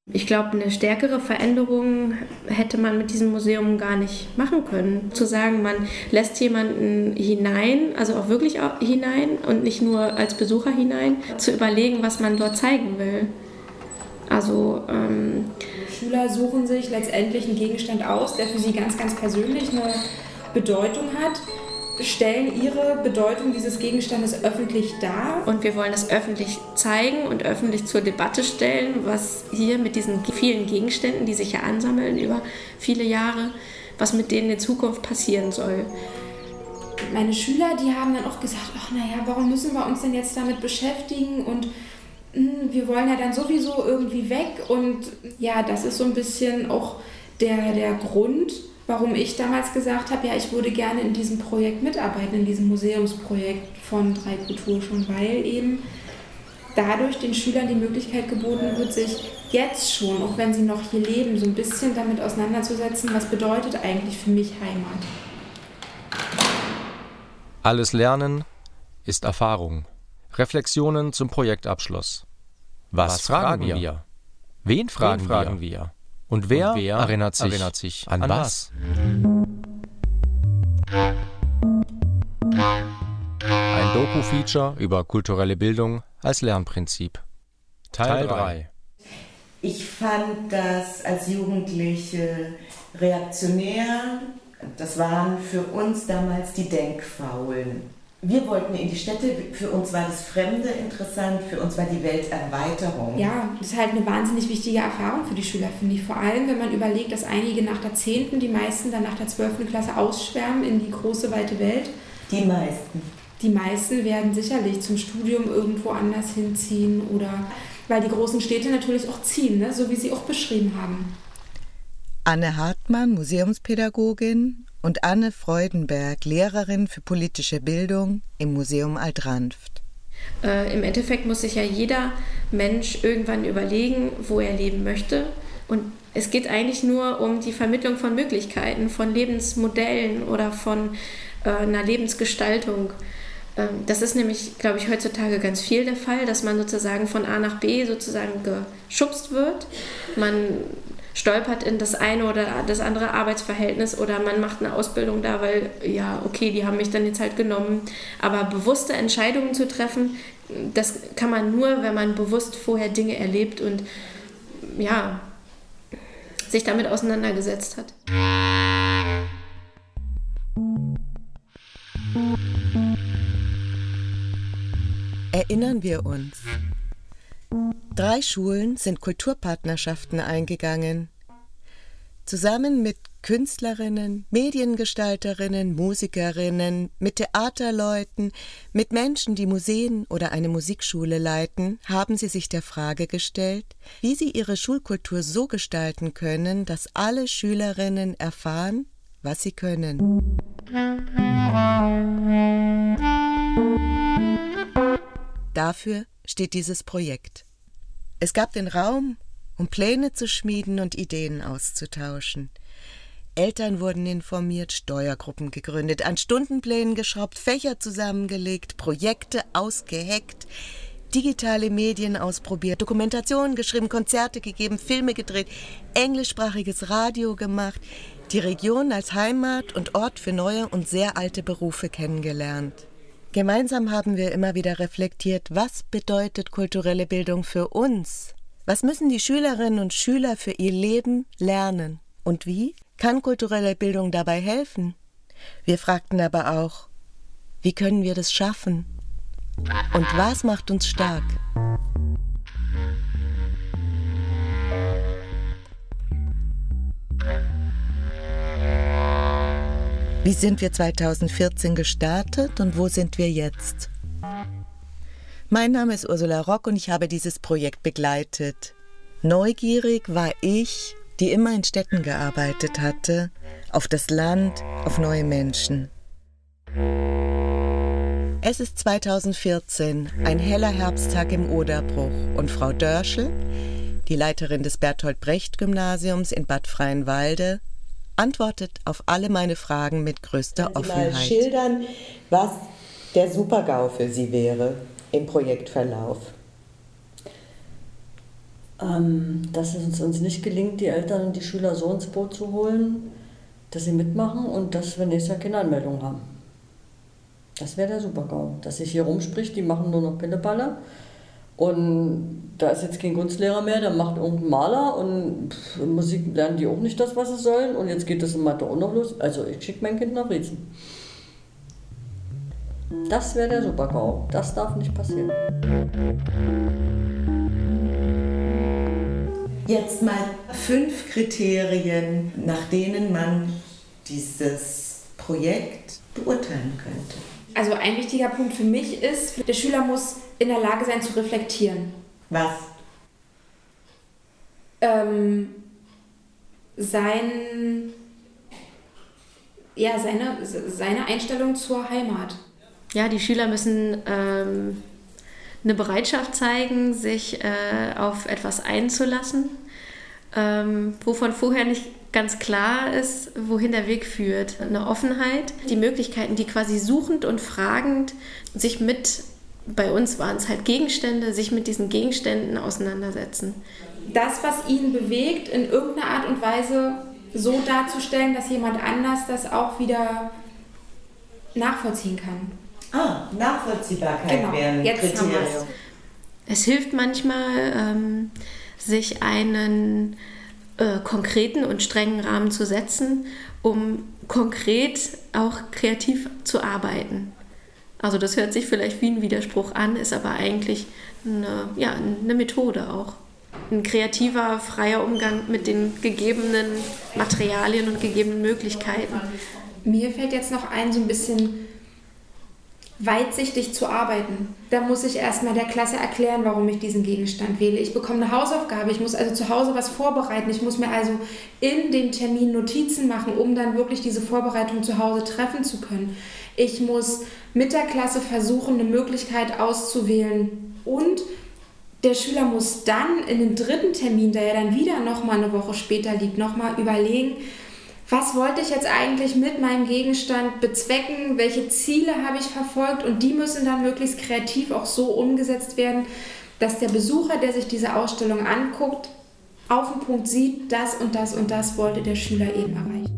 Ich glaube, eine stärkere Veränderung hätte man mit diesem Museum gar nicht machen können. Zu sagen, man lässt jemanden hinein, also auch wirklich hinein und nicht nur als Besucher hinein, zu überlegen, was man dort zeigen will. Also Schüler suchen sich letztendlich einen Gegenstand aus, der für sie ganz, ganz persönlich eine Bedeutung hat, stellen ihre Bedeutung dieses Gegenstandes öffentlich dar. Und wir wollen es öffentlich zeigen und öffentlich zur Debatte stellen, was hier mit diesen vielen Gegenständen, die sich ja ansammeln über viele Jahre, was mit denen in Zukunft passieren soll. Meine Schüler, die haben dann auch gesagt, ach naja, warum müssen wir uns denn jetzt damit beschäftigen und wir wollen ja dann sowieso irgendwie weg. Und ja, das ist so ein bisschen auch der Grund, warum ich damals gesagt habe, ja, ich würde gerne in diesem Projekt mitarbeiten, in diesem Museumsprojekt von 3 Kultur schon, weil eben dadurch den Schülern die Möglichkeit geboten wird, sich jetzt schon, auch wenn sie noch hier leben, so ein bisschen damit auseinanderzusetzen, was bedeutet eigentlich für mich Heimat. Alles Lernen ist Erfahrung. Reflexionen zum Projektabschluss. Was fragen wir? Wen fragen wir? Und wer erinnert sich an was? Ein Doku-Feature über kulturelle Bildung als Lernprinzip. Teil 3. Ich fand das als Jugendliche reaktionär. Das waren für uns damals die Denkfaulen. Wir wollten in die Städte, für uns war das Fremde interessant, für uns war die Welterweiterung. Ja, das ist halt eine wahnsinnig wichtige Erfahrung für die Schüler, finde ich. Vor allem, wenn man überlegt, dass einige nach der 10., die meisten dann nach der 12. Klasse ausschwärmen in die große, weite Welt. Die meisten. Die meisten werden sicherlich zum Studium irgendwo anders hinziehen oder weil die großen Städte natürlich auch ziehen, ne? So wie Sie auch beschrieben haben. Anne Hartmann, Museumspädagogin, und Anne Freudenberg, Lehrerin für politische Bildung im Museum Alt-Ranft. Im Endeffekt muss sich ja jeder Mensch irgendwann überlegen, wo er leben möchte. Und es geht eigentlich nur um die Vermittlung von Möglichkeiten, von Lebensmodellen oder von einer Lebensgestaltung. Das ist nämlich, glaube ich, heutzutage ganz viel der Fall, dass man sozusagen von A nach B sozusagen geschubst wird. Man stolpert in das eine oder das andere Arbeitsverhältnis oder man macht eine Ausbildung da, weil, ja, okay, die haben mich dann jetzt halt genommen. Aber bewusste Entscheidungen zu treffen, das kann man nur, wenn man bewusst vorher Dinge erlebt und, ja, sich damit auseinandergesetzt hat. Erinnern wir uns. 3 Schulen sind Kulturpartnerschaften eingegangen. Zusammen mit Künstlerinnen, Mediengestalterinnen, Musikerinnen, mit Theaterleuten, mit Menschen, die Museen oder eine Musikschule leiten, haben sie sich der Frage gestellt, wie sie ihre Schulkultur so gestalten können, dass alle Schülerinnen erfahren, was sie können. Dafür steht dieses Projekt. Es gab den Raum, um Pläne zu schmieden und Ideen auszutauschen. Eltern wurden informiert, Steuergruppen gegründet, an Stundenplänen geschraubt, Fächer zusammengelegt, Projekte ausgeheckt, digitale Medien ausprobiert, Dokumentationen geschrieben, Konzerte gegeben, Filme gedreht, englischsprachiges Radio gemacht, die Region als Heimat und Ort für neue und sehr alte Berufe kennengelernt. Gemeinsam haben wir immer wieder reflektiert, was bedeutet kulturelle Bildung für uns? Was müssen die Schülerinnen und Schüler für ihr Leben lernen? Und wie kann kulturelle Bildung dabei helfen? Wir fragten aber auch, wie können wir das schaffen? Und was macht uns stark? Wie sind wir 2014 gestartet und wo sind wir jetzt? Mein Name ist Ursula Rock und ich habe dieses Projekt begleitet. Neugierig war ich, die immer in Städten gearbeitet hatte, auf das Land, auf neue Menschen. Es ist 2014, ein heller Herbsttag im Oderbruch und Frau Dörschel, die Leiterin des Bertolt-Brecht-Gymnasiums in Bad Freienwalde, antwortet auf alle meine Fragen mit größter Offenheit. Mal schildern, was der Super-GAU für Sie wäre im Projektverlauf. dass es uns nicht gelingt, die Eltern und die Schüler so ins Boot zu holen, dass sie mitmachen und dass wir nächstes Jahr keine Anmeldung haben. Das wäre der Super-GAU. Dass sich hier rumspricht, die machen nur noch Pillepalle. Und da ist jetzt kein Kunstlehrer mehr, der macht irgendeinen Maler und in Musik lernen die auch nicht das, was sie sollen. Und jetzt geht das in Mathe auch noch los. Also ich schicke mein Kind nach Rietzen. Das wäre der Super-GAU. Das darf nicht passieren. Jetzt mal 5 Kriterien, nach denen man dieses Projekt beurteilen könnte. Also ein wichtiger Punkt für mich ist, der Schüler muss in der Lage sein zu reflektieren. Was? Seine Einstellung zur Heimat. Ja, die Schüler müssen eine Bereitschaft zeigen, sich auf etwas einzulassen, wovon vorher nicht ganz klar ist, wohin der Weg führt. Eine Offenheit, die Möglichkeiten, die quasi suchend und fragend sich bei uns waren es halt Gegenstände, sich mit diesen Gegenständen auseinandersetzen. Das, was ihn bewegt, in irgendeiner Art und Weise so darzustellen, dass jemand anders das auch wieder nachvollziehen kann. Nachvollziehbarkeit wäre ein Kriterium. Es hilft manchmal, sich einen konkreten und strengen Rahmen zu setzen, um konkret auch kreativ zu arbeiten. Also das hört sich vielleicht wie ein Widerspruch an, ist aber eigentlich eine Methode auch. Ein kreativer, freier Umgang mit den gegebenen Materialien und gegebenen Möglichkeiten. Mir fällt jetzt noch ein, so ein bisschen weitsichtig zu arbeiten. Da muss ich erstmal der Klasse erklären, warum ich diesen Gegenstand wähle. Ich bekomme eine Hausaufgabe, ich muss also zu Hause was vorbereiten. Ich muss mir also in dem Termin Notizen machen, um dann wirklich diese Vorbereitung zu Hause treffen zu können. Ich muss mit der Klasse versuchen, eine Möglichkeit auszuwählen. Und der Schüler muss dann in den 3. Termin, der ja dann wieder nochmal eine Woche später liegt, nochmal überlegen, was wollte ich jetzt eigentlich mit meinem Gegenstand bezwecken, welche Ziele habe ich verfolgt, und die müssen dann möglichst kreativ auch so umgesetzt werden, dass der Besucher, der sich diese Ausstellung anguckt, auf den Punkt sieht, das und das und das wollte der Schüler eben erreichen.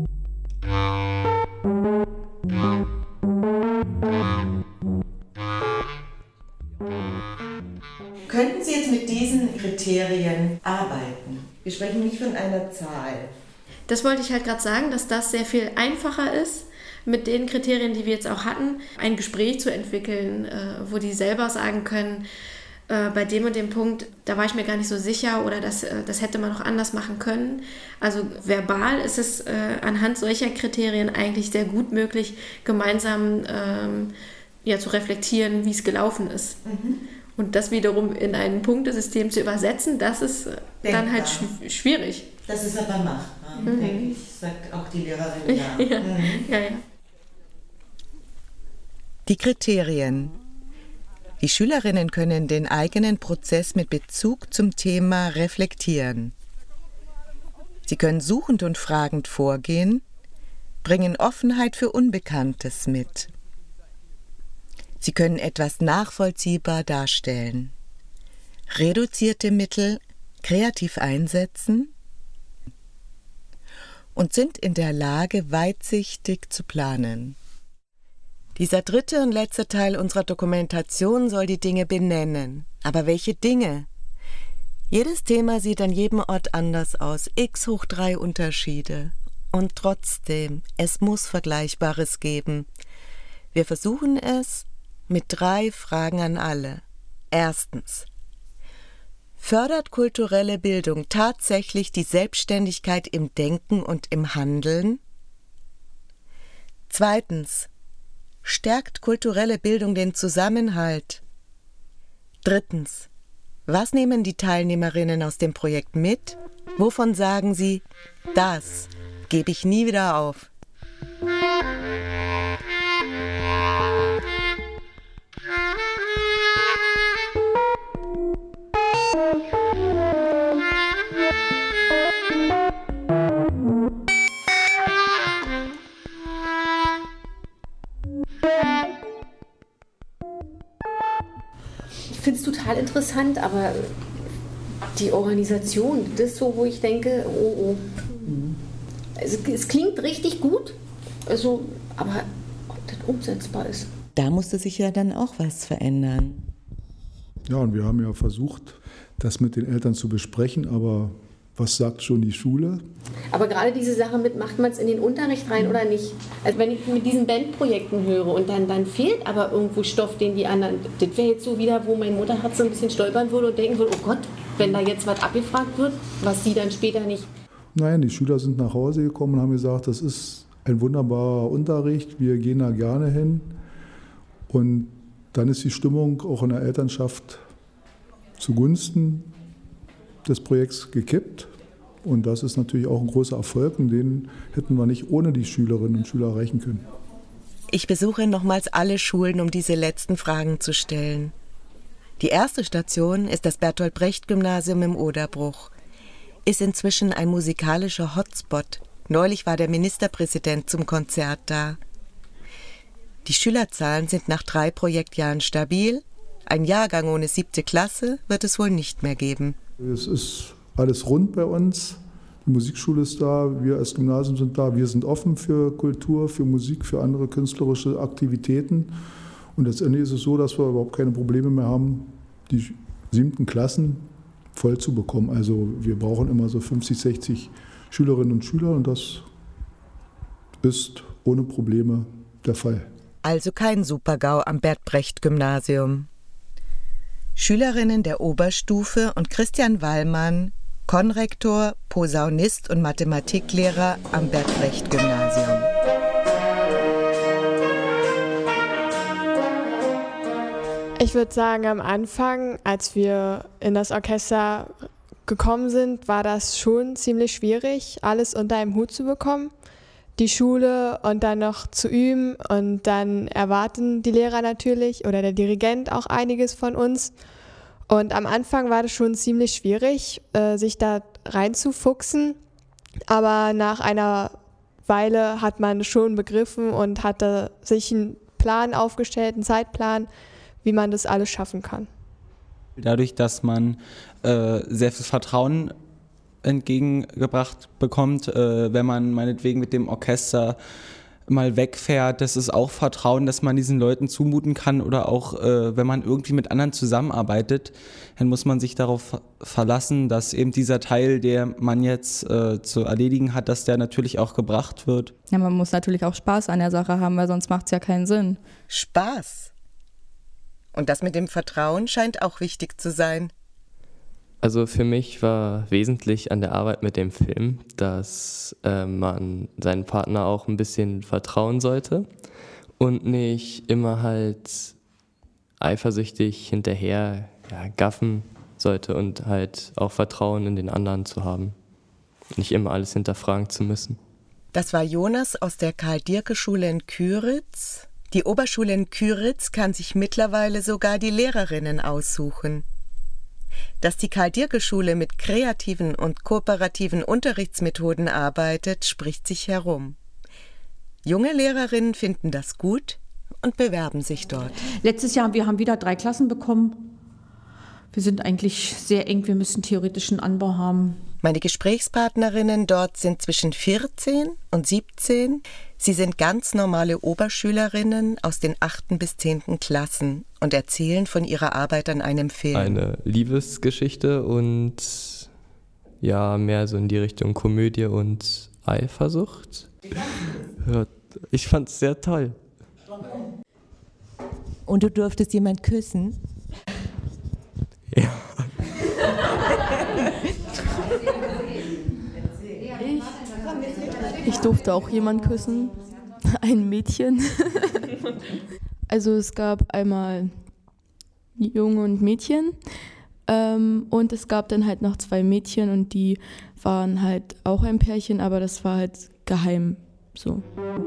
Könnten Sie jetzt mit diesen Kriterien arbeiten? Wir sprechen nicht von einer Zahl. Das wollte ich halt gerade sagen, dass das sehr viel einfacher ist, mit den Kriterien, die wir jetzt auch hatten, ein Gespräch zu entwickeln, wo die selber sagen können, bei dem und dem Punkt, da war ich mir gar nicht so sicher oder das hätte man noch anders machen können. Also verbal ist es anhand solcher Kriterien eigentlich sehr gut möglich, gemeinsam zu reflektieren, wie es gelaufen ist. Mhm. Und das wiederum in ein Punktesystem zu übersetzen, das ist dann halt schwierig. Das ist aber machbar, denke ich, sagt auch die Lehrerin ja. Ja. Mhm. Ja. Die Kriterien. Die Schülerinnen können den eigenen Prozess mit Bezug zum Thema reflektieren. Sie können suchend und fragend vorgehen, bringen Offenheit für Unbekanntes mit. Sie können etwas nachvollziehbar darstellen, reduzierte Mittel kreativ einsetzen und sind in der Lage, weitsichtig zu planen. Dieser 3. und letzte Teil unserer Dokumentation soll die Dinge benennen. Aber welche Dinge? Jedes Thema sieht an jedem Ort anders aus, x�3 Unterschiede. Und trotzdem, es muss Vergleichbares geben. Wir versuchen es mit 3 Fragen an alle. Erstens: Fördert kulturelle Bildung tatsächlich die Selbstständigkeit im Denken und im Handeln? Zweitens: Stärkt kulturelle Bildung den Zusammenhalt? Drittens: Was nehmen die Teilnehmerinnen aus dem Projekt mit? Wovon sagen sie, das gebe ich nie wieder auf? Ich finde es total interessant, aber die Organisation, das ist so, wo ich denke, oh. Es klingt richtig gut, also, aber ob das umsetzbar ist. Da musste sich ja dann auch was verändern. Ja, und wir haben ja versucht, das mit den Eltern zu besprechen, aber was sagt schon die Schule? Aber gerade diese Sache mit, macht man es in den Unterricht rein oder nicht? Also wenn ich mit diesen Bandprojekten höre und dann fehlt aber irgendwo Stoff, den die anderen, das wäre jetzt so wieder, wo mein Mutterherz so ein bisschen stolpern würde und denken würde, oh Gott, wenn da jetzt was abgefragt wird, was sie dann später nicht. Nein, die Schüler sind nach Hause gekommen und haben gesagt, das ist ein wunderbarer Unterricht, wir gehen da gerne hin. Und dann ist die Stimmung auch in der Elternschaft zugunsten des Projekts gekippt. Und das ist natürlich auch ein großer Erfolg und den hätten wir nicht ohne die Schülerinnen und Schüler erreichen können. Ich besuche nochmals alle Schulen, um diese letzten Fragen zu stellen. Die erste Station ist das Bertolt-Brecht-Gymnasium im Oderbruch. Ist inzwischen ein musikalischer Hotspot. Neulich war der Ministerpräsident zum Konzert da. Die Schülerzahlen sind nach 3 Projektjahren stabil. Ein Jahrgang ohne 7. Klasse wird es wohl nicht mehr geben. Es ist alles rund bei uns. Die Musikschule ist da, wir als Gymnasium sind da. Wir sind offen für Kultur, für Musik, für andere künstlerische Aktivitäten. Und letztendlich ist es so, dass wir überhaupt keine Probleme mehr haben, die 7. Klassen voll zu bekommen. Also wir brauchen immer so 50, 60 Schülerinnen und Schüler und das ist ohne Probleme der Fall. Also kein Super-GAU am Bert-Brecht-Gymnasium. Schülerinnen der Oberstufe und Christian Wallmann, Konrektor, Posaunist und Mathematiklehrer am Bert-Brecht-Gymnasium. Ich würde sagen, am Anfang, als wir in das Orchester gekommen sind, war das schon ziemlich schwierig, alles unter einem Hut zu bekommen. Die Schule und dann noch zu üben und dann erwarten die Lehrer natürlich oder der Dirigent auch einiges von uns. Und am Anfang war das schon ziemlich schwierig, sich da reinzufuchsen, aber nach einer Weile hat man schon begriffen und hatte sich einen Plan aufgestellt, einen Zeitplan, wie man das alles schaffen kann. Dadurch, dass man sehr viel Vertrauen entgegengebracht bekommt, wenn man meinetwegen mit dem Orchester mal wegfährt, das ist auch Vertrauen, dass man diesen Leuten zumuten kann oder auch, wenn man irgendwie mit anderen zusammenarbeitet, dann muss man sich darauf verlassen, dass eben dieser Teil, der man jetzt zu erledigen hat, dass der natürlich auch gebracht wird. Ja, man muss natürlich auch Spaß an der Sache haben, weil sonst macht es ja keinen Sinn. Spaß? Und das mit dem Vertrauen scheint auch wichtig zu sein. Also für mich war wesentlich an der Arbeit mit dem Film, dass man seinen Partner auch ein bisschen vertrauen sollte und nicht immer halt eifersüchtig hinterher gaffen sollte und halt auch Vertrauen in den anderen zu haben. Nicht immer alles hinterfragen zu müssen. Das war Jonas aus der Karl-Dierke-Schule in Kyritz. Die Oberschule in Kyritz kann sich mittlerweile sogar die Lehrerinnen aussuchen. Dass die Karl-Dierke-Schule mit kreativen und kooperativen Unterrichtsmethoden arbeitet, spricht sich herum. Junge Lehrerinnen finden das gut und bewerben sich dort. Letztes Jahr wir haben wieder 3 Klassen bekommen. Wir sind eigentlich sehr eng, wir müssen theoretischen Anbau haben. Meine Gesprächspartnerinnen dort sind zwischen 14 und 17. Sie sind ganz normale Oberschülerinnen aus den 8. bis 10. Klassen und erzählen von ihrer Arbeit an einem Film. Eine Liebesgeschichte und ja, mehr so in die Richtung Komödie und Eifersucht. Ich fand es sehr toll. Und du durftest jemand küssen? Ja. Ich durfte auch jemanden küssen, ein Mädchen. Also es gab einmal Junge und Mädchen und es gab dann halt noch 2 Mädchen und die waren halt auch ein Pärchen, aber das war halt geheim so.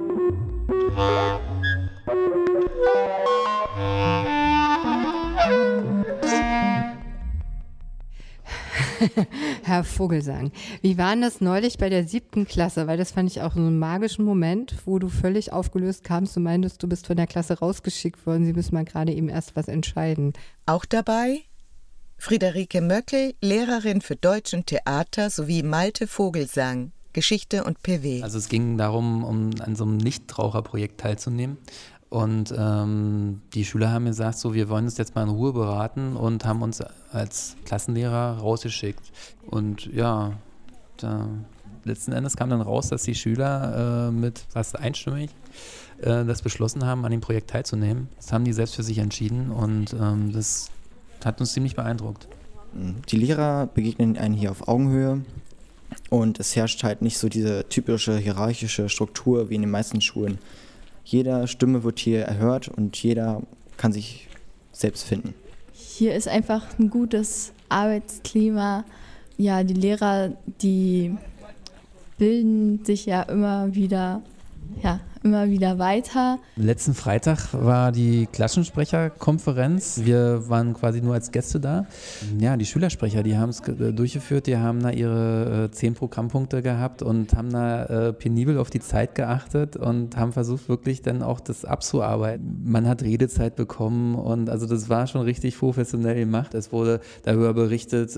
Herr Vogelsang, wie war denn das neulich bei der 7. Klasse? Weil das fand ich auch so einen magischen Moment, wo du völlig aufgelöst kamst und meintest, du bist von der Klasse rausgeschickt worden. Sie müssen mal gerade eben erst was entscheiden. Auch dabei Friederike Möckel, Lehrerin für Deutsch und Theater, sowie Malte Vogelsang, Geschichte und PW. Also es ging darum, an so einem Nichtraucherprojekt teilzunehmen. Und die Schüler haben gesagt, so, wir wollen uns jetzt mal in Ruhe beraten und haben uns als Klassenlehrer rausgeschickt. Und ja, letzten Endes kam dann raus, dass die Schüler mit fast einstimmig das beschlossen haben, an dem Projekt teilzunehmen. Das haben die selbst für sich entschieden und das hat uns ziemlich beeindruckt. Die Lehrer begegnen einen hier auf Augenhöhe und es herrscht halt nicht so diese typische hierarchische Struktur wie in den meisten Schulen. Jede Stimme wird hier erhört und jeder kann sich selbst finden. Hier ist einfach ein gutes Arbeitsklima. Ja, die Lehrer, die bilden sich ja immer wieder weiter. Letzten Freitag war die Klassensprecherkonferenz. Wir waren quasi nur als Gäste da. Ja, die Schülersprecher, die haben es durchgeführt, die haben da ihre 10 Programmpunkte gehabt und haben da penibel auf die Zeit geachtet und haben versucht, wirklich dann auch das abzuarbeiten. Man hat Redezeit bekommen und also das war schon richtig professionell gemacht. Es wurde darüber berichtet,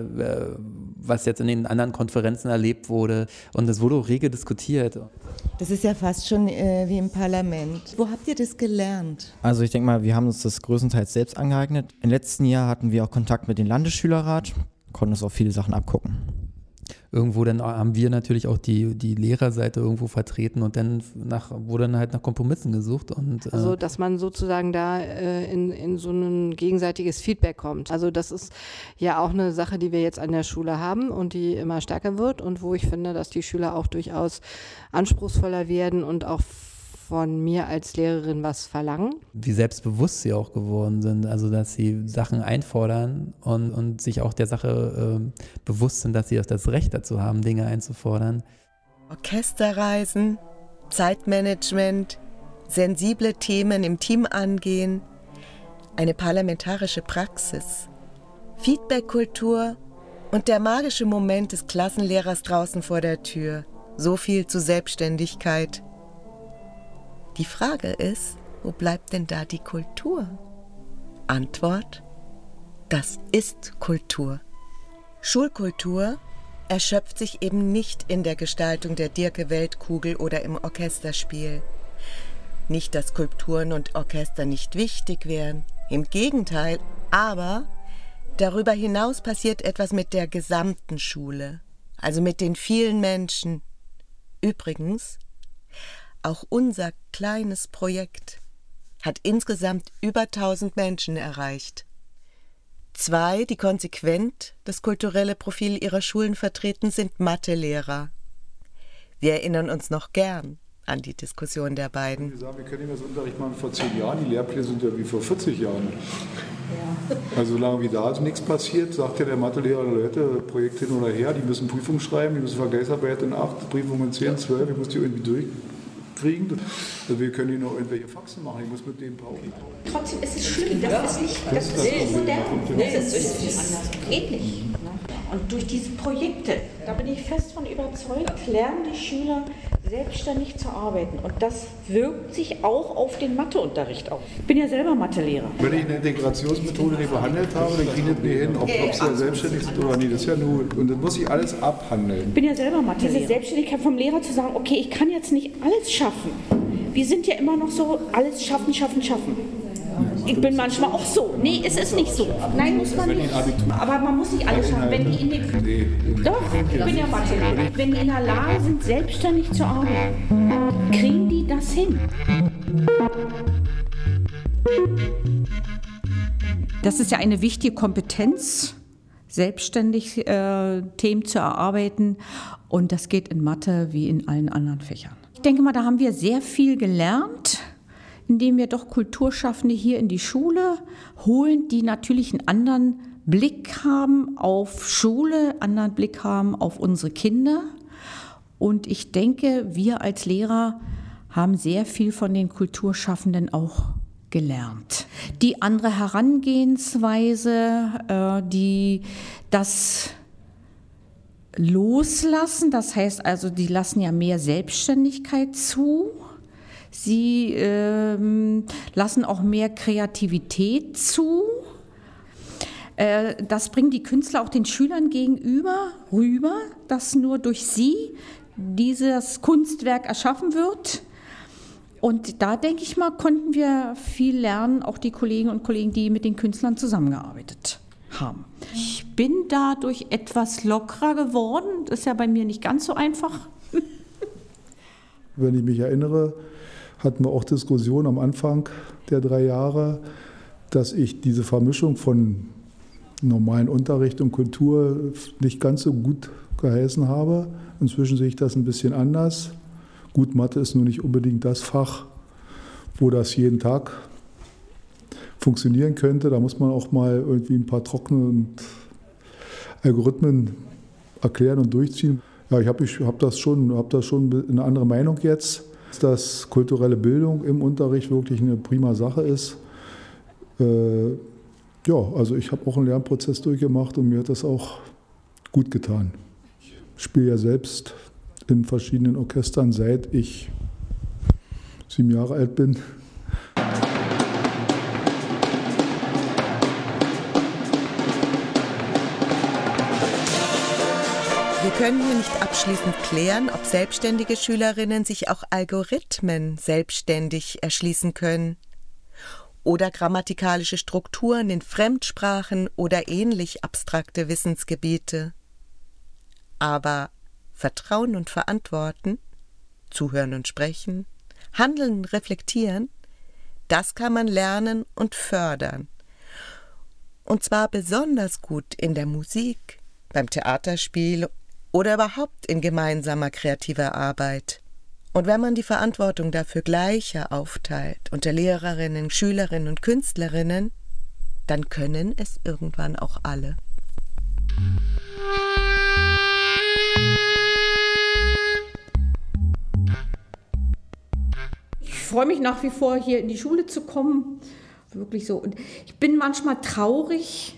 was jetzt in den anderen Konferenzen erlebt wurde und es wurde auch rege diskutiert. Das ist ja fast schon wie im Parlament. Wo habt ihr das gelernt? Also ich denke mal, wir haben uns das größtenteils selbst angeeignet. Im letzten Jahr hatten wir auch Kontakt mit dem Landesschülerrat, konnten uns auch viele Sachen abgucken. Irgendwo dann haben wir natürlich auch die Lehrerseite irgendwo vertreten und dann wurde dann halt nach Kompromissen gesucht. Und, also dass man sozusagen da in so ein gegenseitiges Feedback kommt. Also das ist ja auch eine Sache, die wir jetzt an der Schule haben und die immer stärker wird und wo ich finde, dass die Schüler auch durchaus anspruchsvoller werden und auch von mir als Lehrerin was verlangen. Wie selbstbewusst sie auch geworden sind, also dass sie Sachen einfordern und sich auch der Sache bewusst sind, dass sie auch das Recht dazu haben, Dinge einzufordern. Orchesterreisen, Zeitmanagement, sensible Themen im Team angehen, eine parlamentarische Praxis, Feedbackkultur und der magische Moment des Klassenlehrers draußen vor der Tür. So viel zu Selbstständigkeit. Die Frage ist, wo bleibt denn da die Kultur? Antwort: Das ist Kultur. Schulkultur erschöpft sich eben nicht in der Gestaltung der Dirke-Weltkugel oder im Orchesterspiel. Nicht, dass Skulpturen und Orchester nicht wichtig wären, im Gegenteil, aber darüber hinaus passiert etwas mit der gesamten Schule, also mit den vielen Menschen. Übrigens, auch unser kleines Projekt hat insgesamt über 1000 Menschen erreicht. 2, die konsequent das kulturelle Profil ihrer Schulen vertreten, sind Mathelehrer. Wir erinnern uns noch gern an die Diskussion der beiden. Wir können nicht mehr so Unterricht machen vor 10 Jahren, die Lehrpläne sind ja wie vor 40 Jahren. Ja. Also solange wie da nichts passiert, sagt ja der Mathelehrer, Leute, Projekt hin oder her, die müssen Prüfungen schreiben, die müssen Vergleichsarbeit in 8, Prüfungen in 10, 12, ich muss die irgendwie durchkriegen. Also wir können hier noch irgendwelche Faxen machen, ich muss mit denen brauchen. Trotzdem ist es schlimm, das ist nicht modern. Das ist anders, geht nicht. Und durch diese Projekte, da bin ich fest von überzeugt, lernen die Schüler selbstständig zu arbeiten. Und das wirkt sich auch auf den Matheunterricht aus. Ich bin ja selber Mathelehrer. Wenn ich eine Integrationsmethode nicht behandelt habe, dann kriege ich nicht mehr hin, ob sie ja selbstständig sind oder nicht. Das ist ja nur, und das muss ich alles abhandeln. Ich bin ja selber Mathelehrer. Diese Selbstständigkeit vom Lehrer zu sagen, okay, ich kann jetzt nicht alles schaffen. Wir sind ja immer noch so, alles schaffen. Ich bin manchmal auch so. Nee, es ist nicht so. Nein, muss man nicht. Aber man muss nicht alles schaffen. Wenn die in den Doch, ich bin ja Mathelehrer. Wenn die in der Lage sind, selbstständig zu arbeiten, kriegen die das hin. Das ist ja eine wichtige Kompetenz, selbstständig Themen zu erarbeiten. Und das geht in Mathe wie in allen anderen Fächern. Ich denke mal, da haben wir sehr viel gelernt, indem wir doch Kulturschaffende hier in die Schule holen, die natürlich einen anderen Blick haben auf Schule, anderen Blick haben auf unsere Kinder. Und ich denke, wir als Lehrer haben sehr viel von den Kulturschaffenden auch gelernt. Die andere Herangehensweise, die das loslassen, das heißt also, die lassen ja mehr Selbstständigkeit zu. Sie lassen auch mehr Kreativität zu. Das bringen die Künstler auch den Schülern gegenüber rüber, dass nur durch sie dieses Kunstwerk erschaffen wird. Und da, denke ich mal, konnten wir viel lernen, auch die Kolleginnen und Kollegen, die mit den Künstlern zusammengearbeitet haben. Ich bin dadurch etwas lockerer geworden. Das ist ja bei mir nicht ganz so einfach. Wenn ich mich erinnere, hatten wir auch Diskussionen am Anfang der 3 Jahre, dass ich diese Vermischung von normalen Unterricht und Kultur nicht ganz so gut geheißen habe. Inzwischen sehe ich das ein bisschen anders. Gut, Mathe ist nur nicht unbedingt das Fach, wo das jeden Tag funktionieren könnte. Da muss man auch mal irgendwie ein paar trockene Algorithmen erklären und durchziehen. Ja, ich hab das schon eine andere Meinung jetzt, dass kulturelle Bildung im Unterricht wirklich eine prima Sache ist. Ja, also ich habe auch einen Lernprozess durchgemacht und mir hat das auch gut getan. Ich spiele ja selbst in verschiedenen Orchestern, seit ich 7 Jahre alt bin. Wir können hier nicht abschließend klären, ob selbstständige Schülerinnen sich auch Algorithmen selbstständig erschließen können oder grammatikalische Strukturen in Fremdsprachen oder ähnlich abstrakte Wissensgebiete. Aber Vertrauen und Verantworten, zuhören und sprechen, handeln und reflektieren, das kann man lernen und fördern. Und zwar besonders gut in der Musik, beim Theaterspiel oder überhaupt in gemeinsamer kreativer Arbeit. Und wenn man die Verantwortung dafür gleicher aufteilt unter Lehrerinnen, Schülerinnen und Künstlerinnen, dann können es irgendwann auch alle. Ich freue mich nach wie vor, hier in die Schule zu kommen. Wirklich so. Und ich bin manchmal traurig,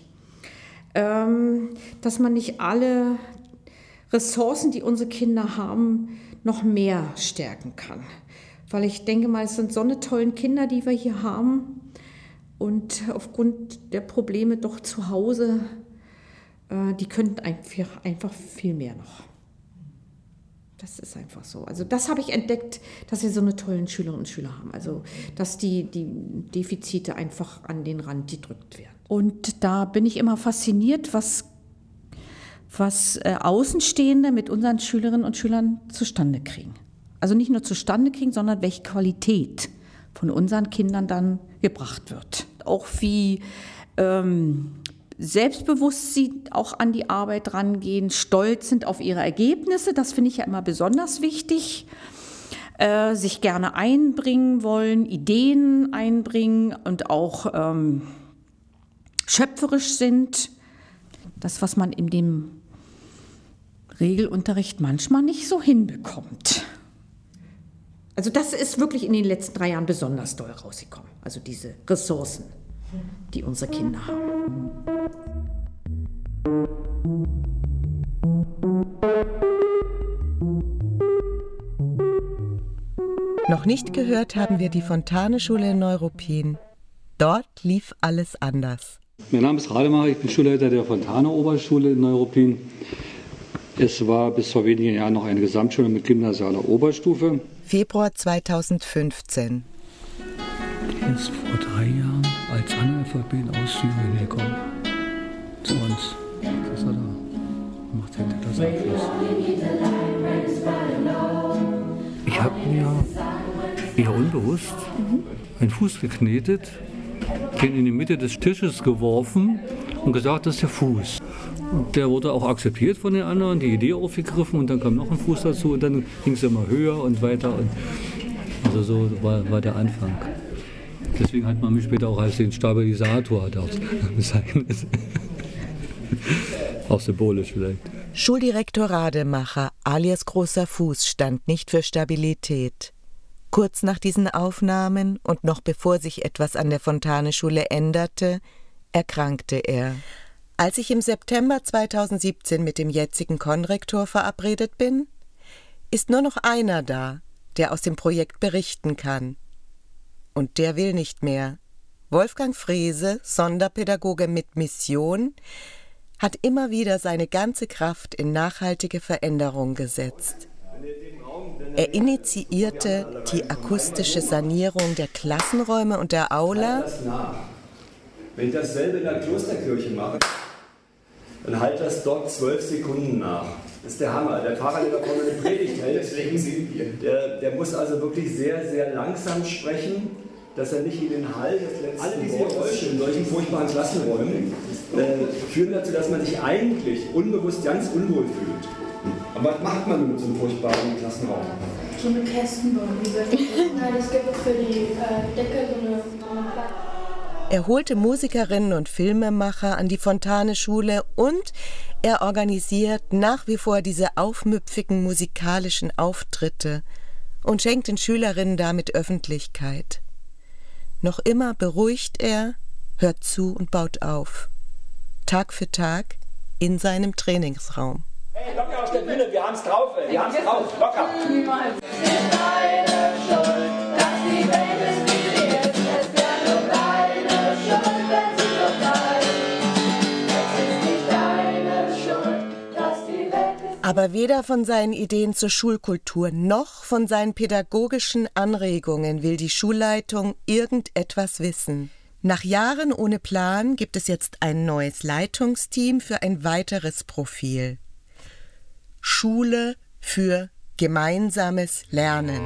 dass man nicht alle Ressourcen, die unsere Kinder haben, noch mehr stärken kann. Weil ich denke mal, es sind so eine tollen Kinder, die wir hier haben. Und aufgrund der Probleme doch zu Hause, die könnten einfach viel mehr noch. Das ist einfach so. Also das habe ich entdeckt, dass wir so eine tollen Schülerinnen und Schüler haben. Also dass die Defizite einfach an den Rand gedrückt werden. Und da bin ich immer fasziniert, was Außenstehende mit unseren Schülerinnen und Schülern zustande kriegen. Also nicht nur zustande kriegen, sondern welche Qualität von unseren Kindern dann gebracht wird. Auch wie selbstbewusst sie auch an die Arbeit rangehen, stolz sind auf ihre Ergebnisse, das finde ich ja immer besonders wichtig, sich gerne einbringen wollen, Ideen einbringen und auch schöpferisch sind. Das, was man in dem Regelunterricht manchmal nicht so hinbekommt. Also das ist wirklich in den letzten 3 Jahren besonders doll rausgekommen. Also diese Ressourcen, die unsere Kinder haben. Noch nicht gehört haben wir die Fontane-Schule in Neuruppin. Dort lief alles anders. Mein Name ist Rademacher, ich bin Schulleiter der Fontane-Oberschule in Neuruppin. Es war bis vor wenigen Jahren noch eine Gesamtschule mit gymnasialer Oberstufe. Februar 2015. Er ist vor 3 Jahren als Analphabet aus Syrien gekommen. Zu uns. Was ist er da? Macht hinter das Abschluss. Ich habe mir eher unbewusst einen Fuß geknetet, den in die Mitte des Tisches geworfen und gesagt, das ist der Fuß. Der wurde auch akzeptiert von den anderen, die Idee aufgegriffen und dann kam noch ein Fuß dazu und dann ging es immer höher und weiter. Und also so war der Anfang. Deswegen hat man mich später auch als den Stabilisator bezeichnet. Auch symbolisch vielleicht. Schuldirektor Rademacher alias Großer Fuß stand nicht für Stabilität. Kurz nach diesen Aufnahmen und noch bevor sich etwas an der Fontane-Schule änderte, erkrankte er. Als ich im September 2017 mit dem jetzigen Konrektor verabredet bin, ist nur noch einer da, der aus dem Projekt berichten kann. Und der will nicht mehr, Wolfgang Frese, Sonderpädagoge mit Mission, hat immer wieder seine ganze Kraft in nachhaltige Veränderung gesetzt. Er initiierte die akustische Sanierung der Klassenräume und der Aula. Wenn ich dasselbe in der Klosterkirche mache, dann halt das dort 12 Sekunden nach. Das ist der Hammer. Der Pfarrer, der da vorne eine Predigt hält, der muss also wirklich sehr, sehr langsam sprechen, dass er nicht in den Hall des letzten Alle diese Geräusche in solchen furchtbaren Klassenräumen führen dazu, dass man sich eigentlich unbewusst ganz unwohl fühlt. Aber was macht man mit so einem furchtbaren Klassenraum? So eine Kästen bauen. Es gibt für die Decke so eine Platte. Er holte Musikerinnen und Filmemacher an die Fontane-Schule und er organisiert nach wie vor diese aufmüpfigen musikalischen Auftritte und schenkt den Schülerinnen damit Öffentlichkeit. Noch immer beruhigt er, hört zu und baut auf. Tag für Tag in seinem Trainingsraum. Hey, locker auf der Bühne, wir haben's drauf, ey. Wir haben's drauf, locker. Aber weder von seinen Ideen zur Schulkultur noch von seinen pädagogischen Anregungen will die Schulleitung irgendetwas wissen. Nach Jahren ohne Plan gibt es jetzt ein neues Leitungsteam für ein weiteres Profil. Schule für gemeinsames Lernen.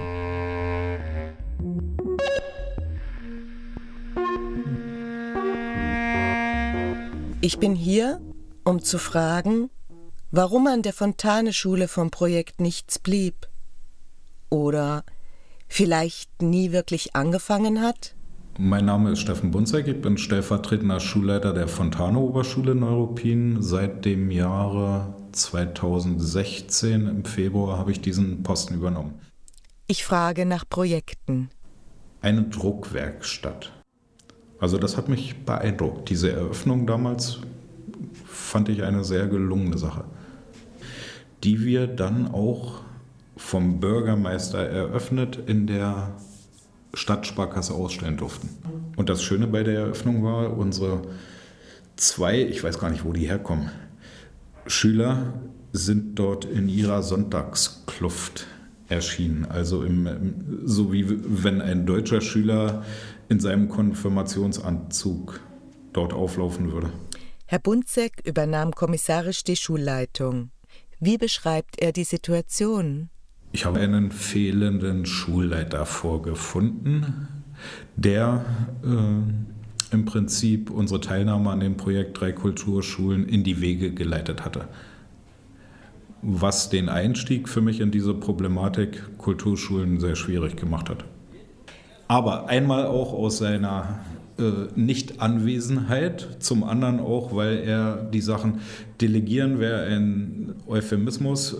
Ich bin hier, um zu fragen, warum an der Fontane-Schule vom Projekt nichts blieb. Oder vielleicht nie wirklich angefangen hat? Mein Name ist Steffen Bunzek, ich bin stellvertretender Schulleiter der Fontane-Oberschule Neuruppin. Seit dem Jahre 2016, im Februar, habe ich diesen Posten übernommen. Ich frage nach Projekten. Eine Druckwerkstatt. Also das hat mich beeindruckt. Diese Eröffnung damals fand ich eine sehr gelungene Sache, die wir dann auch vom Bürgermeister eröffnet in der Stadtsparkasse ausstellen durften. Und das Schöne bei der Eröffnung war, unsere zwei, ich weiß gar nicht, wo die herkommen, Schüler sind dort in ihrer Sonntagskluft erschienen. Also so wie wenn ein deutscher Schüler in seinem Konfirmationsanzug dort auflaufen würde. Herr Bunzek übernahm kommissarisch die Schulleitung. Wie beschreibt er die Situation? Ich habe einen fehlenden Schulleiter vorgefunden, der im Prinzip unsere Teilnahme an dem Projekt 3 Kulturschulen in die Wege geleitet hatte. Was den Einstieg für mich in diese Problematik Kulturschulen sehr schwierig gemacht hat. Aber einmal auch aus seiner Nicht-Anwesenheit, zum anderen auch, weil er die Sachen delegieren wäre ein Euphemismus,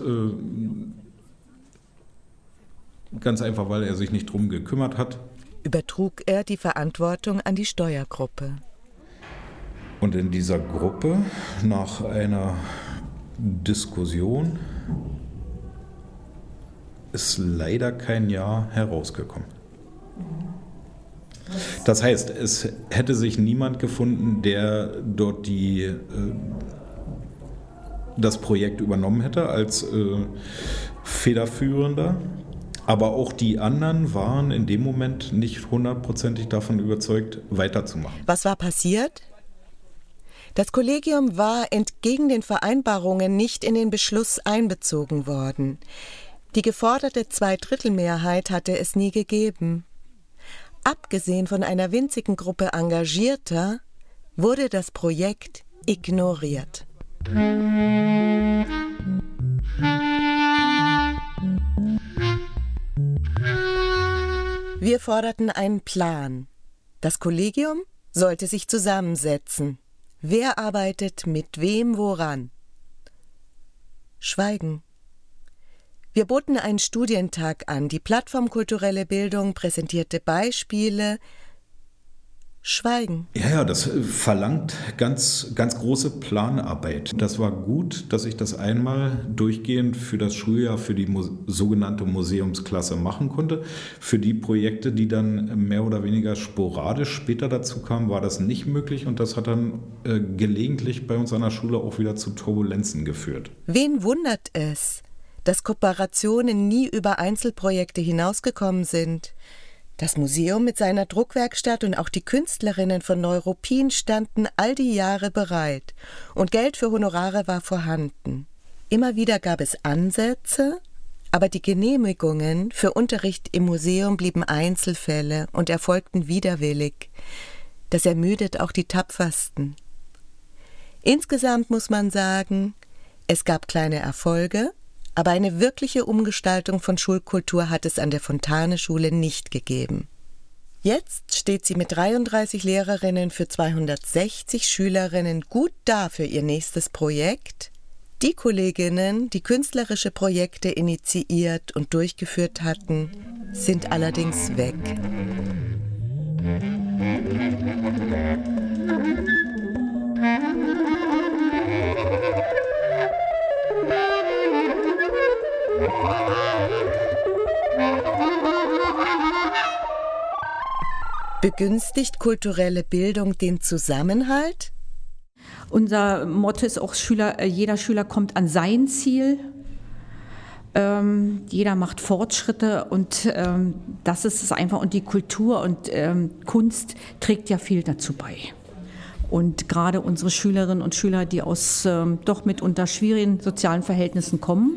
ganz einfach, weil er sich nicht drum gekümmert hat. Übertrug er die Verantwortung an die Steuergruppe. Und in dieser Gruppe, nach einer Diskussion, ist leider kein Ja herausgekommen. Das heißt, es hätte sich niemand gefunden, der dort das Projekt übernommen hätte als Federführender. Aber auch die anderen waren in dem Moment nicht hundertprozentig davon überzeugt, weiterzumachen. Was war passiert? Das Kollegium war entgegen den Vereinbarungen nicht in den Beschluss einbezogen worden. Die geforderte Zweidrittelmehrheit hatte es nie gegeben. Abgesehen von einer winzigen Gruppe Engagierter wurde das Projekt ignoriert. Wir forderten einen Plan. Das Kollegium sollte sich zusammensetzen. Wer arbeitet mit wem woran? Schweigen. Wir boten einen Studientag an. Die Plattform Kulturelle Bildung präsentierte Beispiele. Schweigen. Ja, das verlangt ganz große Planarbeit. Das war gut, dass ich das einmal durchgehend für das Schuljahr für die sogenannte Museumsklasse machen konnte. Für die Projekte, die dann mehr oder weniger sporadisch später dazu kamen, war das nicht möglich und das hat dann gelegentlich bei uns an der Schule auch wieder zu Turbulenzen geführt. Wen wundert es, dass Kooperationen nie über Einzelprojekte hinausgekommen sind? Das Museum mit seiner Druckwerkstatt und auch die Künstlerinnen von Neuruppin standen all die Jahre bereit und Geld für Honorare war vorhanden. Immer wieder gab es Ansätze, aber die Genehmigungen für Unterricht im Museum blieben Einzelfälle und erfolgten widerwillig. Das ermüdet auch die Tapfersten. Insgesamt muss man sagen, es gab kleine Erfolge, aber eine wirkliche Umgestaltung von Schulkultur hat es an der Fontane-Schule nicht gegeben. Jetzt steht sie mit 33 Lehrerinnen für 260 Schülerinnen gut da für ihr nächstes Projekt. Die Kolleginnen, die künstlerische Projekte initiiert und durchgeführt hatten, sind allerdings weg. Begünstigt kulturelle Bildung den Zusammenhalt? Unser Motto ist auch, jeder Schüler kommt an sein Ziel. Jeder macht Fortschritte und das ist es einfach. Und die Kultur und Kunst trägt ja viel dazu bei. Und gerade unsere Schülerinnen und Schüler, die aus doch mitunter schwierigen sozialen Verhältnissen kommen,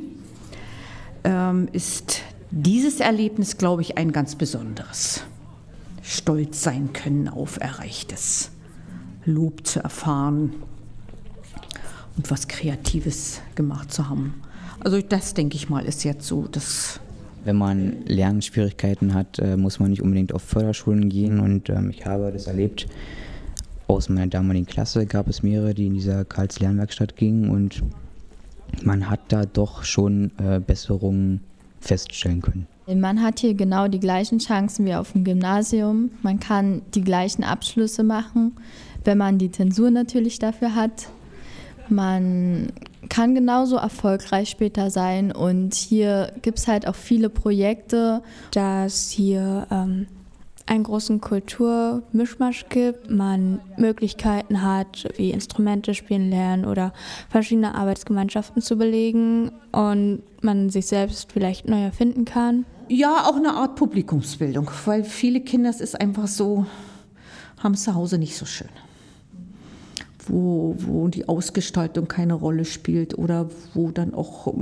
ist dieses Erlebnis, glaube ich, ein ganz besonderes. Stolz sein können auf Erreichtes, Lob zu erfahren und was Kreatives gemacht zu haben. Also das, denke ich mal, ist jetzt so das. Wenn man Lernschwierigkeiten hat, muss man nicht unbedingt auf Förderschulen gehen und ich habe das erlebt. Aus meiner damaligen Klasse gab es mehrere, die in dieser Karls-Lernwerkstatt gingen und man hat da doch schon Besserungen feststellen können. Man hat hier genau die gleichen Chancen wie auf dem Gymnasium. Man kann die gleichen Abschlüsse machen, wenn man die Zensur natürlich dafür hat. Man kann genauso erfolgreich später sein und hier gibt es halt auch viele Projekte. Dass hier einen großen Kulturmischmasch gibt, man Möglichkeiten hat, wie Instrumente spielen lernen oder verschiedene Arbeitsgemeinschaften zu belegen und man sich selbst vielleicht neu erfinden kann. Ja, auch eine Art Publikumsbildung, weil viele Kinder, es ist einfach so, haben es zu Hause nicht so schön. Wo die Ausgestaltung keine Rolle spielt oder wo dann auch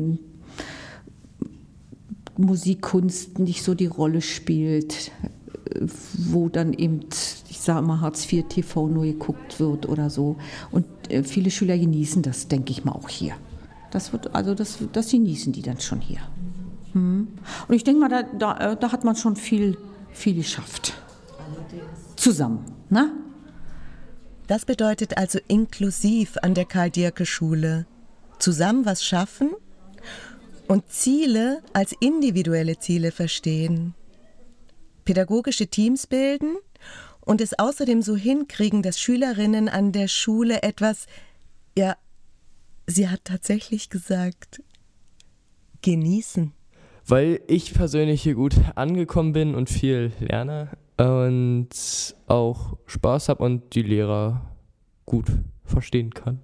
Musikkunst nicht so die Rolle spielt, wo dann eben, ich sage mal, Hartz IV TV nur geguckt wird oder so. Und viele Schüler genießen das, denke ich mal, auch hier. Das genießen die dann schon hier. Und ich denke mal, da hat man schon viel geschafft. Zusammen, ne? Das bedeutet also inklusiv an der Karl-Dierke-Schule. Zusammen was schaffen und Ziele als individuelle Ziele verstehen. Pädagogische Teams bilden und es außerdem so hinkriegen, dass Schülerinnen an der Schule etwas, ja, sie hat tatsächlich gesagt, genießen. Weil ich persönlich hier gut angekommen bin und viel lerne und auch Spaß habe und die Lehrer gut verstehen kann.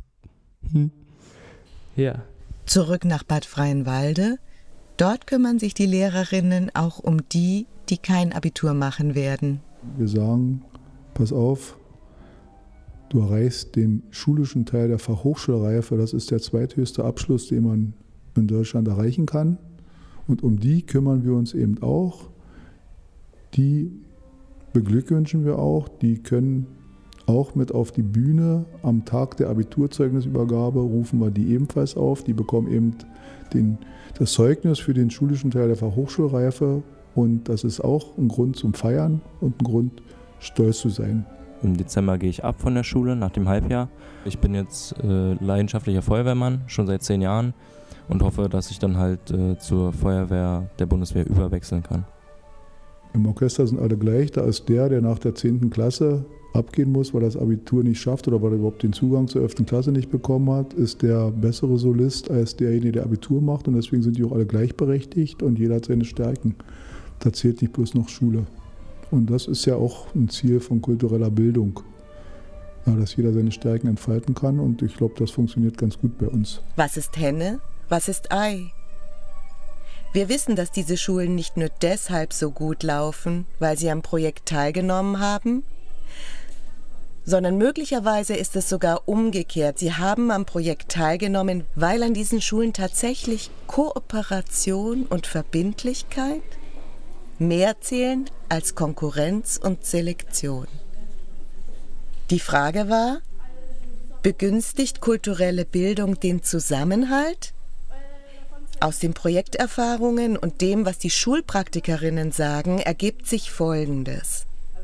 Ja. Zurück nach Bad Freienwalde. Dort kümmern sich die Lehrerinnen auch um die, die kein Abitur machen werden. Wir sagen, pass auf, du erreichst den schulischen Teil der Fachhochschulreife. Das ist der zweithöchste Abschluss, den man in Deutschland erreichen kann. Und um die kümmern wir uns eben auch. Die beglückwünschen wir auch. Die können auch mit auf die Bühne. Am Tag der Abiturzeugnisübergabe rufen wir die ebenfalls auf. Die bekommen eben das Zeugnis für den schulischen Teil der Fachhochschulreife. Und das ist auch ein Grund zum Feiern und ein Grund, stolz zu sein. Im Dezember gehe ich ab von der Schule nach dem Halbjahr. Ich bin jetzt leidenschaftlicher Feuerwehrmann, schon seit 10 Jahren. Und hoffe, dass ich dann halt zur Feuerwehr der Bundeswehr überwechseln kann. Im Orchester sind alle gleich. Da ist der nach der 10. Klasse abgehen muss, weil er das Abitur nicht schafft oder weil er überhaupt den Zugang zur 11. Klasse nicht bekommen hat, ist der bessere Solist als derjenige, der Abitur macht. Und deswegen sind die auch alle gleichberechtigt und jeder hat seine Stärken. Da zählt nicht bloß noch Schule. Und das ist ja auch ein Ziel von kultureller Bildung, ja, dass jeder seine Stärken entfalten kann. Und ich glaube, das funktioniert ganz gut bei uns. Was ist Henne? Was ist Ei? Wir wissen, dass diese Schulen nicht nur deshalb so gut laufen, weil sie am Projekt teilgenommen haben, sondern möglicherweise ist es sogar umgekehrt. Sie haben am Projekt teilgenommen, weil an diesen Schulen tatsächlich Kooperation und Verbindlichkeit mehr zählen als Konkurrenz und Selektion. Die Frage war, begünstigt kulturelle Bildung den Zusammenhalt? Aus den Projekterfahrungen und dem, was die Schulpraktikerinnen sagen, ergibt sich Folgendes.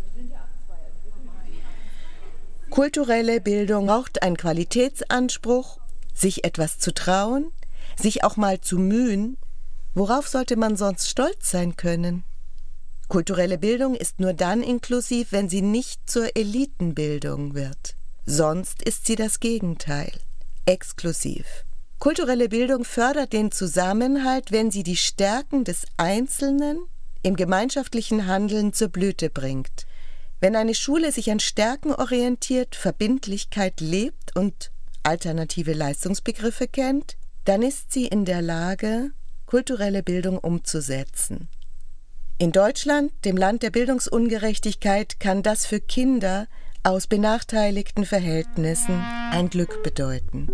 Kulturelle Bildung braucht einen Qualitätsanspruch, sich etwas zu trauen, sich auch mal zu mühen. Worauf sollte man sonst stolz sein können? Kulturelle Bildung ist nur dann inklusiv, wenn sie nicht zur Elitenbildung wird. Sonst ist sie das Gegenteil, exklusiv. Kulturelle Bildung fördert den Zusammenhalt, wenn sie die Stärken des Einzelnen im gemeinschaftlichen Handeln zur Blüte bringt. Wenn eine Schule sich an Stärken orientiert, Verbindlichkeit lebt und alternative Leistungsbegriffe kennt, dann ist sie in der Lage, kulturelle Bildung umzusetzen. In Deutschland, dem Land der Bildungsungerechtigkeit, kann das für Kinder aus benachteiligten Verhältnissen ein Glück bedeuten.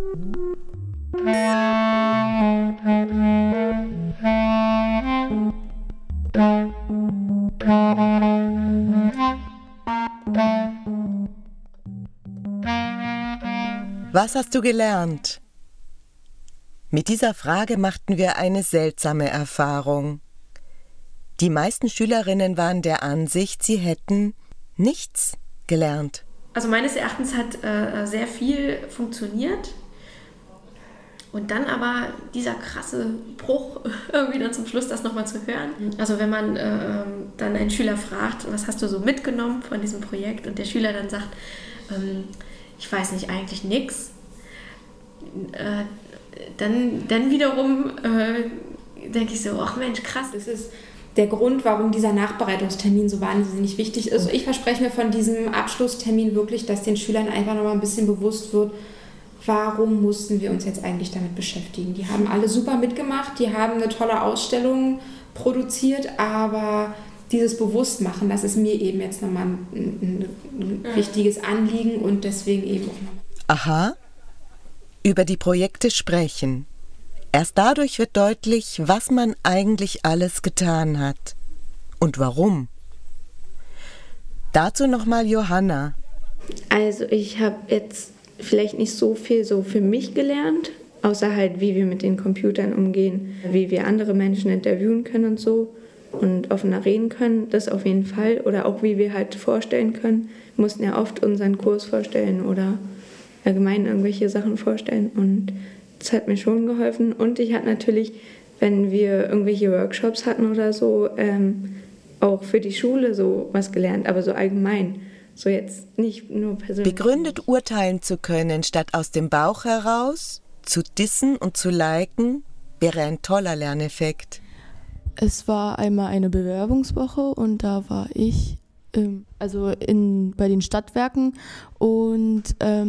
Was hast du gelernt? Mit dieser Frage machten wir eine seltsame Erfahrung. Die meisten Schülerinnen waren der Ansicht, sie hätten nichts gelernt. Also meines Erachtens hat sehr viel funktioniert. Und dann aber dieser krasse Bruch, irgendwie dann zum Schluss das nochmal zu hören. Also wenn man dann einen Schüler fragt, was hast du so mitgenommen von diesem Projekt? Und der Schüler dann sagt, ich weiß nicht, eigentlich nichts. Dann wiederum denke ich so, ach Mensch, krass. Das ist der Grund, warum dieser Nachbereitungstermin so wahnsinnig wichtig ist. Also ich verspreche mir von diesem Abschlusstermin wirklich, dass den Schülern einfach nochmal ein bisschen bewusst wird, warum mussten wir uns jetzt eigentlich damit beschäftigen. Die haben alle super mitgemacht, die haben eine tolle Ausstellung produziert, aber dieses Bewusstmachen, das ist mir eben jetzt nochmal ein wichtiges Anliegen und deswegen eben auch nochmal. Aha, über die Projekte sprechen. Erst dadurch wird deutlich, was man eigentlich alles getan hat und warum. Dazu nochmal Johanna. Also ich habe jetzt vielleicht nicht so viel so für mich gelernt, außer halt, wie wir mit den Computern umgehen, wie wir andere Menschen interviewen können und so und offener reden können, das auf jeden Fall. Oder auch, wie wir halt vorstellen können. Wir mussten ja oft unseren Kurs vorstellen oder allgemein irgendwelche Sachen vorstellen und das hat mir schon geholfen. Und ich hatte natürlich, wenn wir irgendwelche Workshops hatten oder so, auch für die Schule so was gelernt, aber so allgemein. So jetzt nicht nur persönlich. Begründet urteilen zu können, statt aus dem Bauch heraus, zu dissen und zu liken, wäre ein toller Lerneffekt. Es war einmal eine Bewerbungswoche und da war ich bei den Stadtwerken und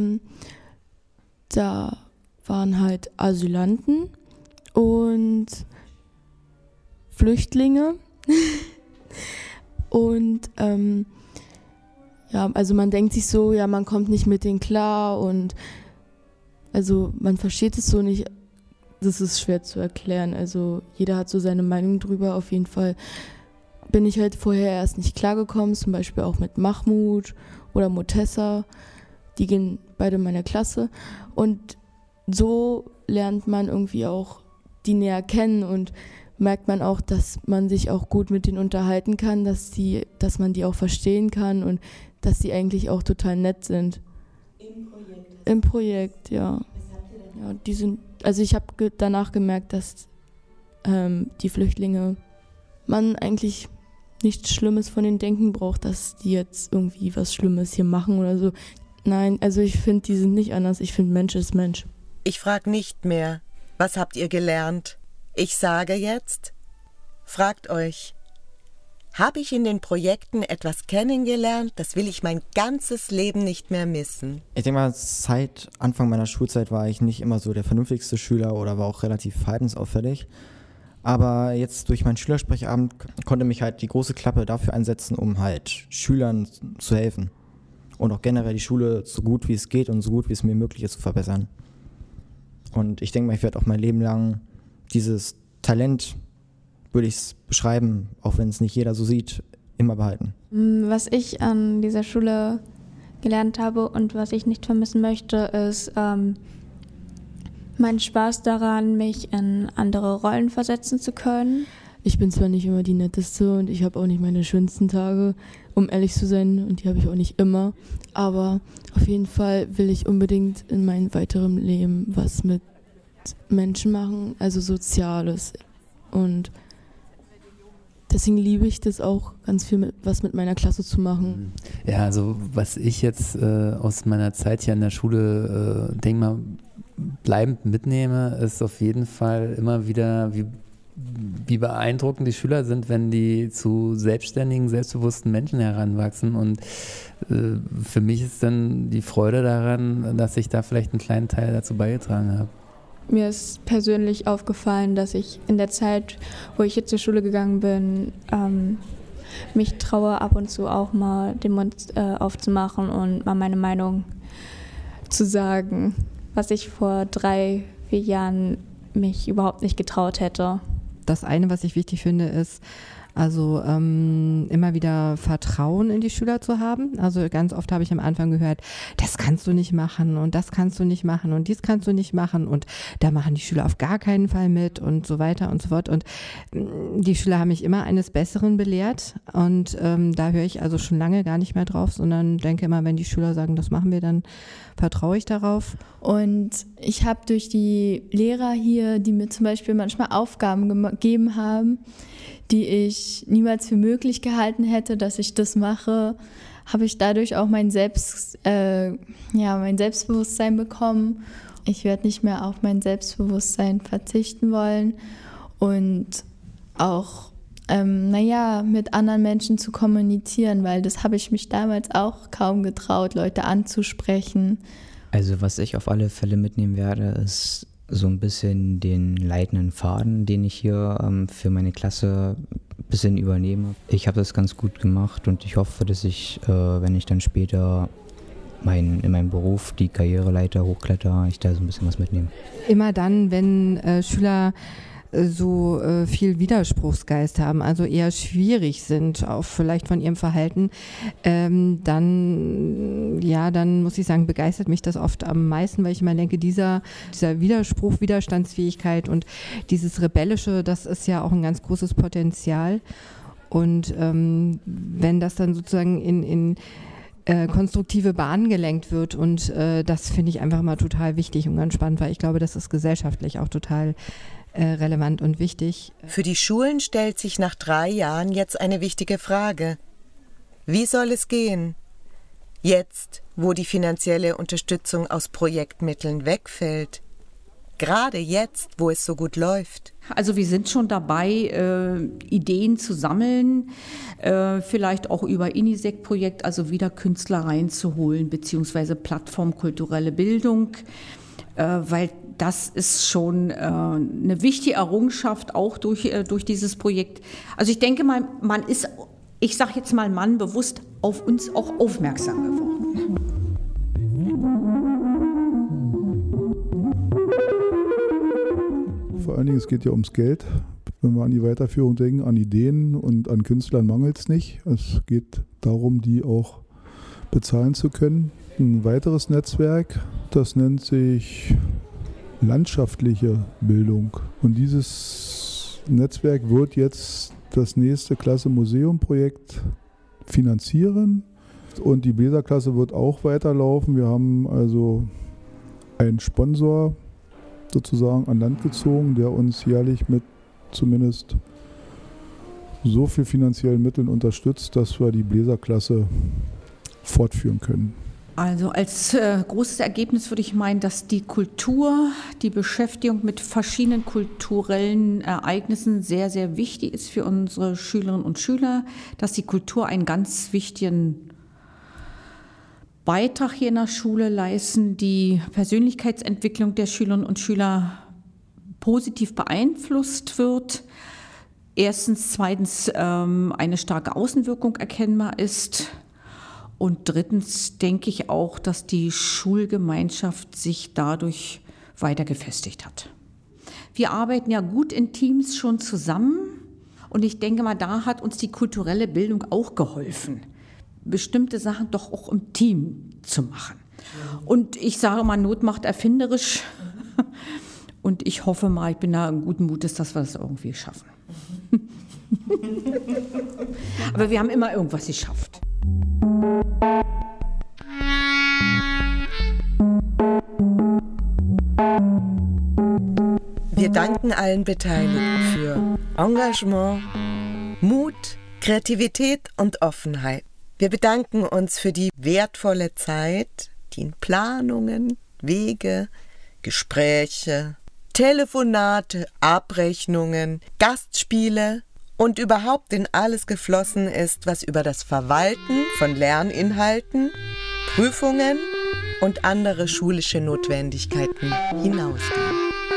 da waren halt Asylanten und Flüchtlinge und ja, also man denkt sich so, ja, man kommt nicht mit denen klar und also man versteht es so nicht, das ist schwer zu erklären, also jeder hat so seine Meinung drüber, auf jeden Fall bin ich halt vorher erst nicht klargekommen, zum Beispiel auch mit Mahmoud oder Mutessa, die gehen beide in meiner Klasse und so lernt man irgendwie auch die näher kennen und merkt man auch, dass man sich auch gut mit denen unterhalten kann, dass man die auch verstehen kann und dass die eigentlich auch total nett sind. Im Projekt, ja. Ja, die sind, also ich habe danach gemerkt, dass die Flüchtlinge man eigentlich nichts Schlimmes von denen denken braucht, dass die jetzt irgendwie was Schlimmes hier machen oder so. Nein, also ich finde, die sind nicht anders. Ich finde, Mensch ist Mensch. Ich frage nicht mehr, was habt ihr gelernt? Ich sage jetzt, fragt euch, habe ich in den Projekten etwas kennengelernt, das will ich mein ganzes Leben nicht mehr missen? Ich denke mal, seit Anfang meiner Schulzeit war ich nicht immer so der vernünftigste Schüler oder war auch relativ verhaltensauffällig. Aber jetzt durch meinen Schülersprecherabend konnte mich halt die große Klappe dafür einsetzen, um halt Schülern zu helfen. Und auch generell die Schule so gut wie es geht und so gut wie es mir möglich ist zu verbessern. Und ich denke mal, ich werde auch mein Leben lang dieses Talent, würde ich es beschreiben, auch wenn es nicht jeder so sieht, immer behalten. Was ich an dieser Schule gelernt habe und was ich nicht vermissen möchte, ist mein Spaß daran, mich in andere Rollen versetzen zu können. Ich bin zwar nicht immer die Netteste und ich habe auch nicht meine schönsten Tage, um ehrlich zu sein, und die habe ich auch nicht immer. Aber auf jeden Fall will ich unbedingt in meinem weiteren Leben was mit Menschen machen, also Soziales. Und deswegen liebe ich das auch, ganz viel was mit meiner Klasse zu machen. Ja, also was ich jetzt aus meiner Zeit hier an der Schule, denke mal, bleibend mitnehme, ist auf jeden Fall immer wieder, wie beeindruckend die Schüler sind, wenn die zu selbstständigen, selbstbewussten Menschen heranwachsen. Und für mich ist dann die Freude daran, dass ich da vielleicht einen kleinen Teil dazu beigetragen habe. Mir ist persönlich aufgefallen, dass ich in der Zeit, wo ich hier zur Schule gegangen bin, mich traue, ab und zu auch mal den Mund aufzumachen und mal meine Meinung zu sagen, was ich vor 3-4 Jahren mich überhaupt nicht getraut hätte. Das eine, was ich wichtig finde, ist, also immer wieder Vertrauen in die Schüler zu haben. Also ganz oft habe ich am Anfang gehört, das kannst du nicht machen und das kannst du nicht machen und dies kannst du nicht machen und da machen die Schüler auf gar keinen Fall mit und so weiter und so fort. Und die Schüler haben mich immer eines Besseren belehrt und da höre ich also schon lange gar nicht mehr drauf, sondern denke immer, wenn die Schüler sagen, das machen wir, dann vertraue ich darauf. Und ich habe durch die Lehrer hier, die mir zum Beispiel manchmal Aufgaben gegeben haben, die ich niemals für möglich gehalten hätte, dass ich das mache, habe ich dadurch auch mein Selbstbewusstsein bekommen. Ich werde nicht mehr auf mein Selbstbewusstsein verzichten wollen und auch mit anderen Menschen zu kommunizieren, weil das habe ich mich damals auch kaum getraut, Leute anzusprechen. Also was ich auf alle Fälle mitnehmen werde, ist so ein bisschen den leitenden Faden, den ich hier für meine Klasse ein bisschen übernehme. Ich habe das ganz gut gemacht und ich hoffe, dass ich, wenn ich dann später in meinem Beruf die Karriereleiter hochkletter, ich da so ein bisschen was mitnehme. Immer dann, wenn Schüler so viel Widerspruchsgeist haben, also eher schwierig sind, auch vielleicht von ihrem Verhalten, dann muss ich sagen, begeistert mich das oft am meisten, weil ich immer denke, dieser Widerspruch, Widerstandsfähigkeit und dieses Rebellische, das ist ja auch ein ganz großes Potenzial. Und wenn das dann sozusagen in konstruktive Bahnen gelenkt wird und das finde ich einfach mal total wichtig und ganz spannend, weil ich glaube, das ist gesellschaftlich auch total relevant und wichtig. Für die Schulen stellt sich nach 3 Jahren jetzt eine wichtige Frage. Wie soll es gehen? Jetzt, wo die finanzielle Unterstützung aus Projektmitteln wegfällt. Gerade jetzt, wo es so gut läuft. Also wir sind schon dabei, Ideen zu sammeln, vielleicht auch über INISEC-Projekt, also wieder Künstler reinzuholen, beziehungsweise plattformkulturelle Bildung, weil das ist schon eine wichtige Errungenschaft auch durch dieses Projekt. Also ich denke mal, man ist, ich sage jetzt mal, bewusst auf uns auch aufmerksam geworden. Vor allen Dingen, es geht ja ums Geld. Wenn wir an die Weiterführung denken, an Ideen und an Künstlern mangelt es nicht. Es geht darum, die auch bezahlen zu können. Ein weiteres Netzwerk, das nennt sich landschaftliche Bildung. Und dieses Netzwerk wird jetzt das nächste Klasse-Museum-Projekt finanzieren. Und die Bläserklasse wird auch weiterlaufen. Wir haben also einen Sponsor sozusagen an Land gezogen, der uns jährlich mit zumindest so viel finanziellen Mitteln unterstützt, dass wir die Bläserklasse fortführen können. Also als großes Ergebnis würde ich meinen, dass die Kultur, die Beschäftigung mit verschiedenen kulturellen Ereignissen sehr, sehr wichtig ist für unsere Schülerinnen und Schüler, dass die Kultur einen ganz wichtigen Beitrag hier in der Schule leisten, die Persönlichkeitsentwicklung der Schülerinnen und Schüler positiv beeinflusst wird. Erstens, zweitens eine starke Außenwirkung erkennbar ist. Und drittens denke ich auch, dass die Schulgemeinschaft sich dadurch weiter gefestigt hat. Wir arbeiten ja gut in Teams schon zusammen und ich denke mal, da hat uns die kulturelle Bildung auch geholfen, bestimmte Sachen doch auch im Team zu machen. Und ich sage mal, Not macht erfinderisch und ich hoffe mal, ich bin da in guten Mutes, dass wir das irgendwie schaffen. Aber wir haben immer irgendwas geschafft. Wir danken allen Beteiligten für Engagement, Mut, Kreativität und Offenheit. Wir bedanken uns für die wertvolle Zeit, die in Planungen, Wege, Gespräche, Telefonate, Abrechnungen, Gastspiele und überhaupt in alles geflossen ist, was über das Verwalten von Lerninhalten, Prüfungen und andere schulische Notwendigkeiten hinausgeht.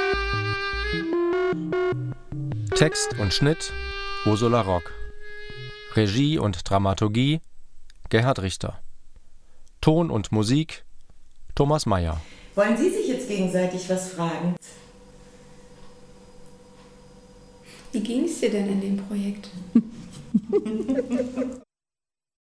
Text und Schnitt Ursula Rock. Regie und Dramaturgie Gerhard Richter. Ton und Musik Thomas Meyer. Wollen Sie sich jetzt gegenseitig was fragen? Wie ging es dir denn in dem Projekt?